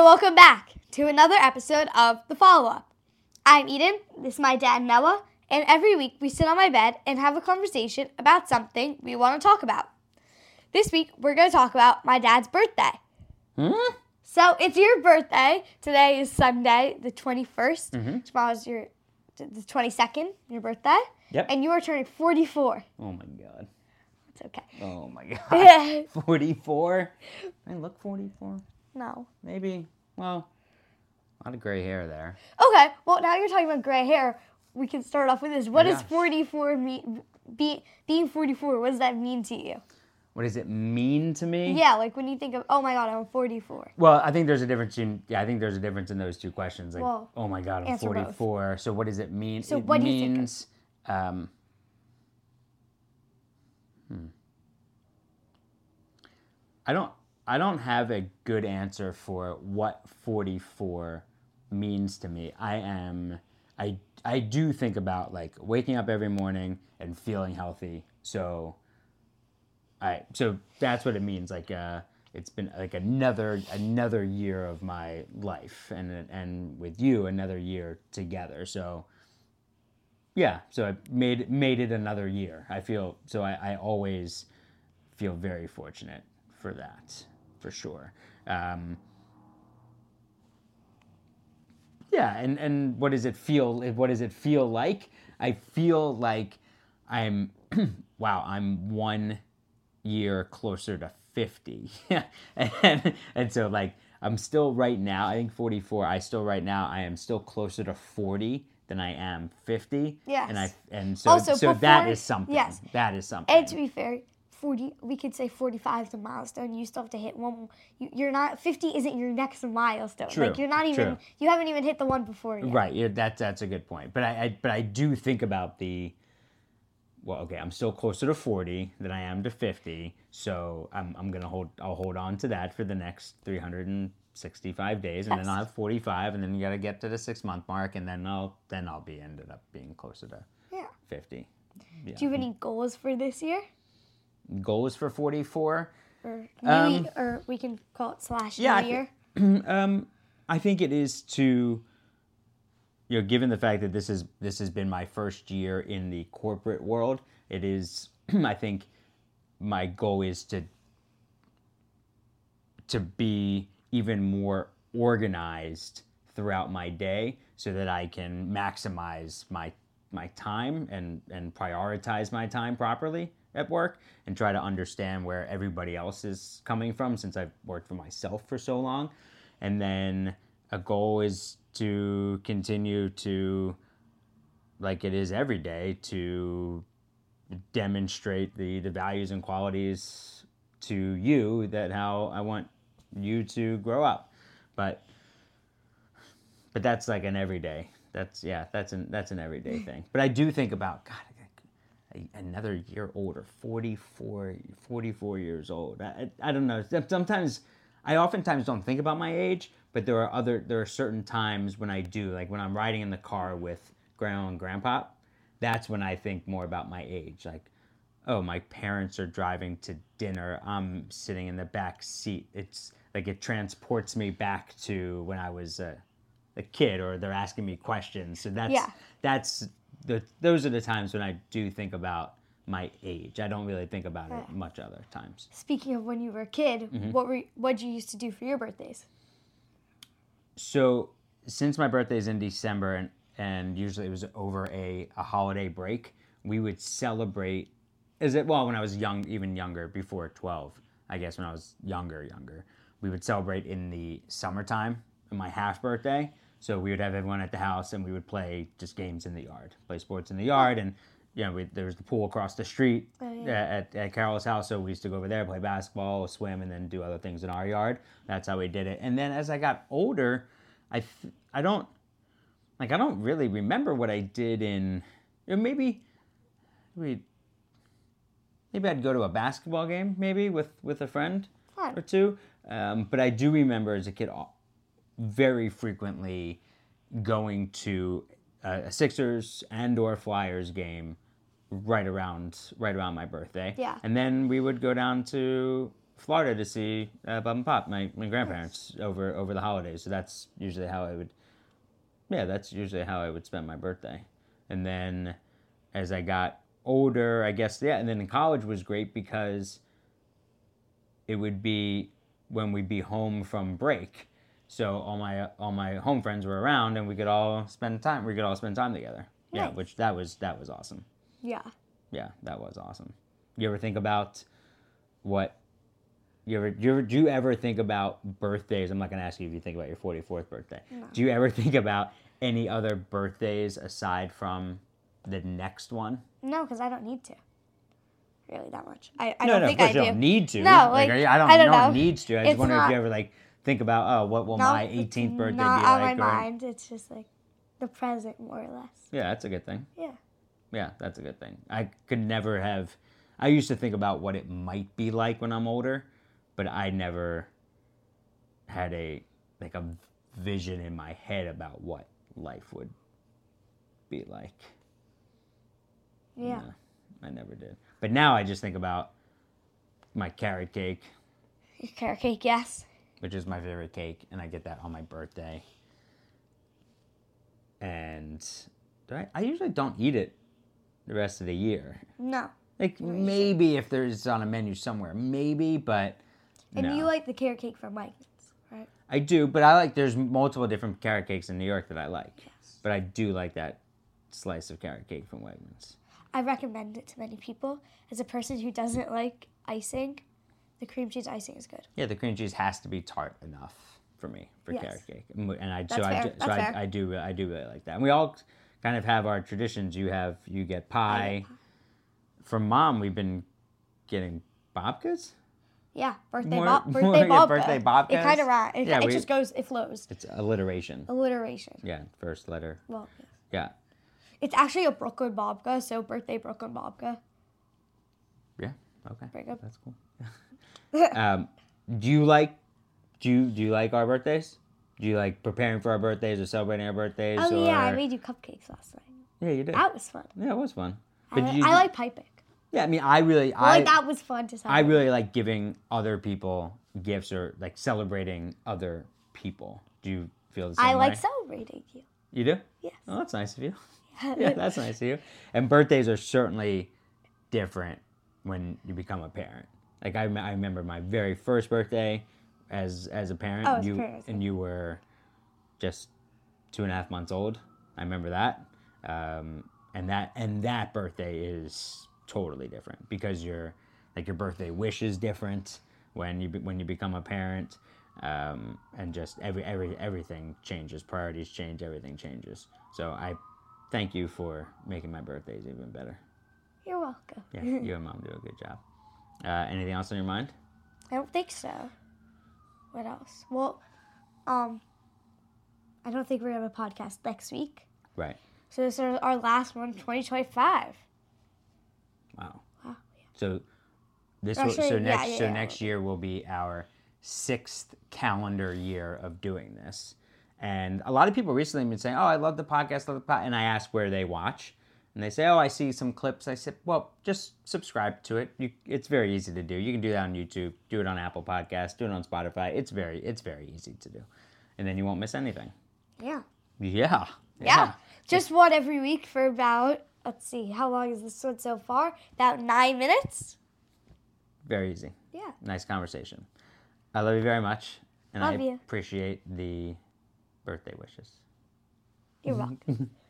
welcome back to another episode of The Follow-Up. I'm Eden, this is my dad Noah, and every week we sit on my bed and have a conversation about something we want to talk about. This week we're going to talk about my dad's birthday. So it's your birthday. Today is Sunday, the 21st. Tomorrow's the 22nd, your birthday. Yep. And you are turning 44. Oh my God. It's okay. Oh my God. 44? I look 44? No. Maybe. Well, a lot of gray hair there. Okay, well, now you're talking about gray hair. We can start off with this. What does Yeah. 44 mean? Being 44, what does that mean to you? What does it mean to me? Yeah, like when you think of, oh my God, I'm 44. Well, I think there's a difference in those two questions. Like, Well, oh my God, I'm answer both. 44. So what does it mean? So it what do you think means, I don't have a good answer for what 44 means to me. I do think about like waking up every morning and feeling healthy. So that's what it means. Like it's been like another year of my life, and with you another year together. So yeah, so I made it another year. I always feel very fortunate for that, for sure. Yeah, and what does it feel? What does it feel like? I feel like I'm I'm 1 year closer to 50. and so like I'm still right now, I think 44, I am still closer to 40 than I am 50. Yes. So Also, that is something. yes. That is something. And to be fair, 40, we could say 45 is a milestone. You still have to hit one. You're not, 50 isn't your next milestone. True, Like you're not even, true. you haven't even hit the one before yet. Right. Yeah, that's a good point. But I do think about I'm still closer to 40 than I am to 50. So I'll hold on to that for the next 365 days, and then I'll have 45, and then you got to get to the 6-month mark, and then I'll be ended up being closer to 50. Yeah. Do you have any goals for this year? Goals for 44? Or or we can call it /new year? I think it is to, given the fact that this has been my first year in the corporate world, it is, I think my goal is to be even more organized throughout my day so that I can maximize my time and prioritize my time properly at work and try to understand where everybody else is coming from, since I've worked for myself for so long. And then a goal is to continue to, like it is every day, to demonstrate the values and qualities to you that how I want you to grow up. But that's like an everyday. That's an everyday thing. But I do think about, God, another year older, 44 years old. I don't know. Sometimes, I oftentimes don't think about my age, but there are certain times when I do, like when I'm riding in the car with Grandma and Grandpa, that's when I think more about my age. Like, oh, my parents are driving to dinner, I'm sitting in the back seat. It's like it transports me back to when I was a kid, or they're asking me questions. So those are the times when I do think about my age. I don't really think about it much other times. Speaking of when you were a kid, what'd you used to do for your birthdays? So since my birthday is in December and usually it was over a holiday break, we would celebrate. When I was even younger, before 12, I guess when I was younger, we would celebrate in the summertime, on my half birthday. So we would have everyone at the house, and we would play just games in the yard, play sports in the yard. And, there was the pool across the street at Carol's house. So we used to go over there, play basketball, swim, and then do other things in our yard. That's how we did it. And then as I got older, I don't really remember what I did in, maybe I'd go to a basketball game, maybe with a friend or two. But I do remember as a kid very frequently going to a Sixers and or Flyers game right around my birthday. Yeah. And then we would go down to Florida to see Bob and Pop, my grandparents, over the holidays. So that's usually how I would. Yeah, that's usually how I would spend my birthday. And then as I got older, I guess, yeah, and then in college was great because it would be when we'd be home from break. So all my home friends were around and we could all spend time together. Yeah, Nice. which that was awesome. Yeah. Yeah, that was awesome. You ever think about what do you ever think about birthdays? I'm not going to ask you if you think about your 44th birthday. No. Do you ever think about any other birthdays aside from the next one? No, because I don't need to. Really, that much. I No, don't of think course I you do. don't need to. No, like, I don't. I don't No one know. needs to. I just It's wonder if not- you ever like think about, oh, what will No, my it's 18th birthday not be on like? my or- mind. It's just like the present, more or less. Yeah, that's a good thing. Yeah. Yeah, that's a good thing. I could never have. I used to think about what it might be like when I'm older, but I never had a vision in my head about what life would be like. Yeah. No, I never did. But now I just think about my carrot cake, Carrot cake, yes. which is my favorite cake, and I get that on my birthday. And I usually don't eat it the rest of the year. No. Like maybe if there's on a menu somewhere, maybe, but And no. you like the carrot cake from Wegmans, right? I do, but I like there's multiple different carrot cakes in New York that I like. Yes. But I do like that slice of carrot cake from Wegmans. I recommend it to many people. As a person who doesn't like icing, the cream cheese icing is good. Yeah, the cream cheese has to be tart enough for me for Yes. carrot cake, and I That's fair. That's fair. I do really like that. And we all kind of have our traditions. You get pie. From Mom, we've been getting babkas. Yeah, birthday More- bob, more birthday get babka. birthday It babkas? kind of rhymes. Yeah, It we- just goes. It flows. It's alliteration. Alliteration. Yeah, first letter. Well, yes. Yeah, It's actually a Brooklyn babka, so birthday Brooklyn babka. yeah. Okay, Very good. that's cool. Do you like our birthdays? Do you like preparing for our birthdays or celebrating our birthdays? Oh or... yeah, I made you cupcakes last night. Yeah, you did. That was fun. Yeah, it was fun. I like piping. Yeah, I mean, I really, Like that was fun to celebrate. I really like giving other people gifts or like celebrating other people. Do you feel the same I like way? celebrating you. You do? Yes. Oh, that's nice of you. Yeah, that's nice of you. And birthdays are certainly different when you become a parent. Like I remember my very first birthday as a parent. Oh, as a parent. And you were just 2.5 months old. I remember that. And that birthday is totally different because your birthday wish is different when you become a parent, and just everything changes. Priorities change. Everything changes. So I thank you for making my birthdays even better. You're welcome. Yeah, you and Mom do a good job. Anything else on your mind? I don't think so. What else? Well, I don't think we're gonna have a podcast next week. Right. So this is our last one, 2025. Wow. Wow. So this Actually, so yeah, next yeah, so yeah. next year will be our 6th calendar year of doing this. And a lot of people recently have been saying, "Oh, I love the podcast, and I ask where they watch, and they say, "Oh, I see some clips." I said, "Well, just subscribe to it. It's very easy to do. You can do that on YouTube, do it on Apple Podcasts, do it on Spotify. It's very easy to do, and then you won't miss anything." Yeah. Yeah. Just one every week for about, let's see, how long is this one so far? About 9 minutes? Very easy. Yeah. Nice conversation. I love you very much, and Love I you. appreciate the birthday wishes. You're welcome.